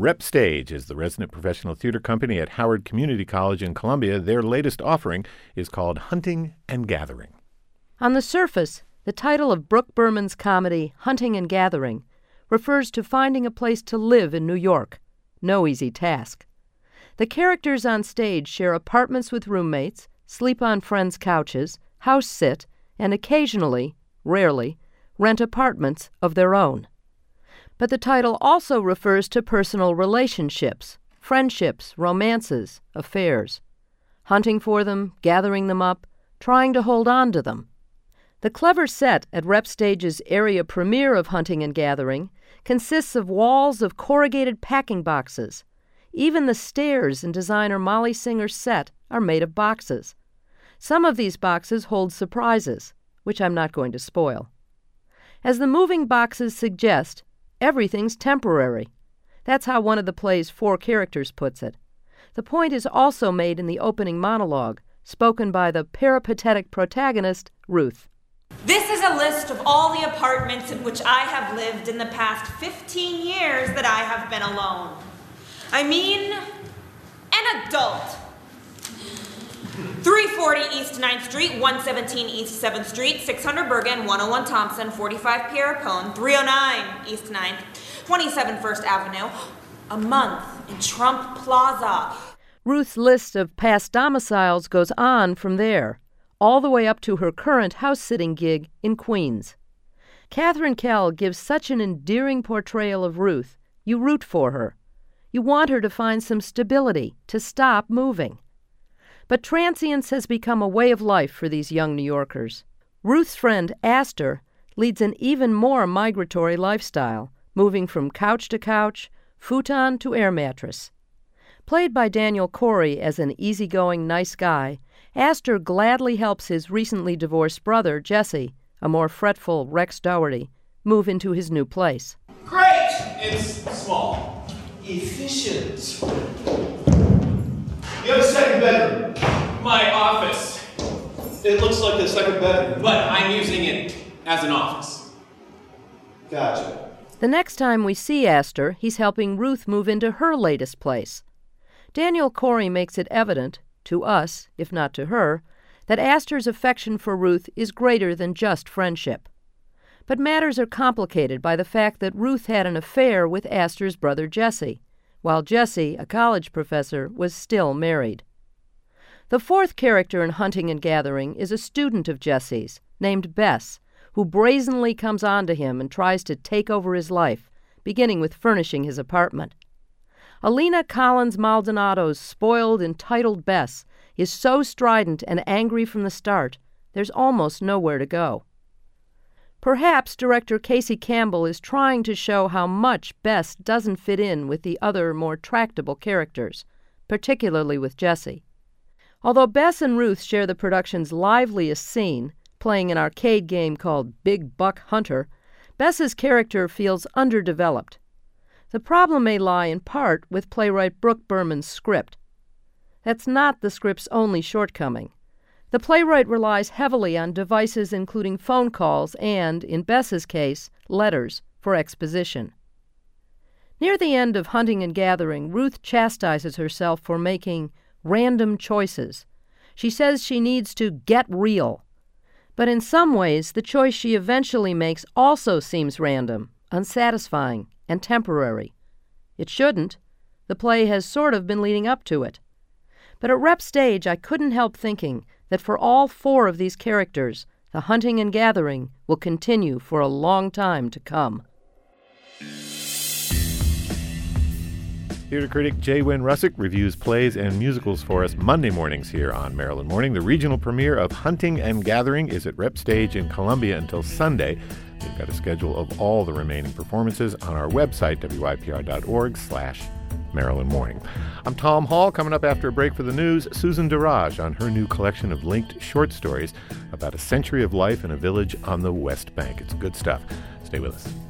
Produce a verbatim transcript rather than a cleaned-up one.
Rep Stage is the resident professional theater company at Howard Community College in Columbia. Their latest offering is called Hunting and Gathering. On the surface, the title of Brooke Berman's comedy, Hunting and Gathering, refers to finding a place to live in New York. No easy task. The characters on stage share apartments with roommates, sleep on friends' couches, house sit, and occasionally, rarely, rent apartments of their own. But the title also refers to personal relationships, friendships, romances, affairs. Hunting for them, gathering them up, trying to hold on to them. The clever set at Rep Stage's area premiere of Hunting and Gathering consists of walls of corrugated packing boxes. Even the stairs in designer Molly Singer's set are made of boxes. Some of these boxes hold surprises, which I'm not going to spoil. As the moving boxes suggest, everything's temporary. That's how one of the play's four characters puts it. The point is also made in the opening monologue, spoken by the peripatetic protagonist, Ruth. This is a list of all the apartments in which I have lived in the past fifteen years that I have been alone. I mean, an adult. three forty East ninth Street, one seventeen East seventh Street, six hundred Bergen, one oh one Thompson, forty-five Pierre Pone, three oh nine East ninth, twenty-seven First Avenue, a month in Trump Plaza. Ruth's list of past domiciles goes on from there, all the way up to her current house-sitting gig in Queens. Catherine Kell gives such an endearing portrayal of Ruth, you root for her. You want her to find some stability, to stop moving. But transience has become a way of life for these young New Yorkers. Ruth's friend, Astor, leads an even more migratory lifestyle, moving from couch to couch, futon to air mattress. Played by Daniel Corey as an easygoing, nice guy, Astor gladly helps his recently divorced brother, Jesse, a more fretful Rex Dougherty, move into his new place. Great! It's small. Efficient. You have a second bedroom. My office. It looks like a second bedroom. But I'm using it as an office. Gotcha. The next time we see Astor, he's helping Ruth move into her latest place. Daniel Corey makes it evident, to us, if not to her, that Astor's affection for Ruth is greater than just friendship. But matters are complicated by the fact that Ruth had an affair with Astor's brother Jesse, while Jesse, a college professor, was still married. The fourth character in Hunting and Gathering is a student of Jesse's, named Bess, who brazenly comes on to him and tries to take over his life, beginning with furnishing his apartment. Alina Collins Maldonado's spoiled, entitled Bess is so strident and angry from the start, there's almost nowhere to go. Perhaps director Casey Campbell is trying to show how much Bess doesn't fit in with the other, more tractable characters, particularly with Jesse. Although Bess and Ruth share the production's liveliest scene, playing an arcade game called Big Buck Hunter, Bess's character feels underdeveloped. The problem may lie in part with playwright Brooke Berman's script. That's not the script's only shortcoming. The playwright relies heavily on devices including phone calls and, in Bess's case, letters for exposition. Near the end of Hunting and Gathering, Ruth chastises herself for making random choices. She says she needs to get real. But in some ways, the choice she eventually makes also seems random, unsatisfying, and temporary. It shouldn't. The play has sort of been leading up to it. But at Rep Stage, I couldn't help thinking that for all four of these characters, the Hunting and Gathering will continue for a long time to come. Theater critic Jay Wynn Russick reviews plays and musicals for us Monday mornings here on Maryland Morning. The regional premiere of Hunting and Gathering is at Rep Stage in Columbia until Sunday. We've got a schedule of all the remaining performances on our website, W Y P R dot org slash Maryland Morning. I'm Tom Hall. Coming up after a break for the news, Susan Daraj on her new collection of linked short stories about a century of life in a village on the West Bank. It's good stuff. Stay with us.